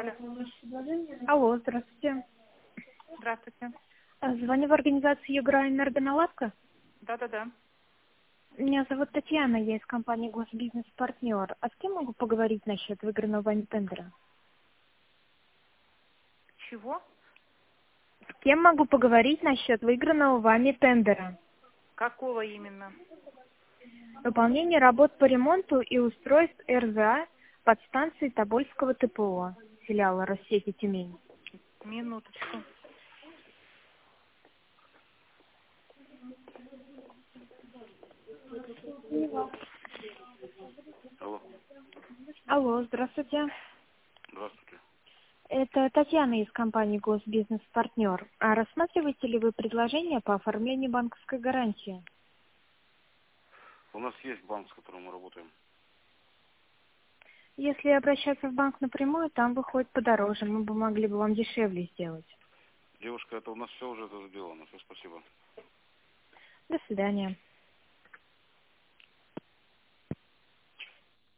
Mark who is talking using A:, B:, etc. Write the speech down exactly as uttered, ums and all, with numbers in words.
A: Алло.
B: Алло, здравствуйте.
A: Здравствуйте.
B: А, Звоню в организацию Югра Энергоналадка.
A: Да-да-да.
B: Меня зовут Татьяна, я из компании Госбизнес-партнер. А с кем могу поговорить насчет выигранного вами тендера?
A: Чего?
B: С кем могу поговорить насчет выигранного вами тендера?
A: Какого именно?
B: Выполнение работ по ремонту и устройств РЗА подстанции Тобольского ТПО, филиала Россети Тюмень.
A: Минуточку.
C: Алло,
B: Алло, здравствуйте.
C: здравствуйте.
B: Это Татьяна из компании Госбизнес-партнер. А рассматриваете ли вы предложение по оформлению банковской гарантии?
C: У нас есть банк, с которым мы работаем.
B: Если обращаться в банк напрямую, там выходит подороже. Мы бы могли бы вам дешевле сделать.
C: Девушка, это у нас все уже это сделано. Все, спасибо.
B: До свидания.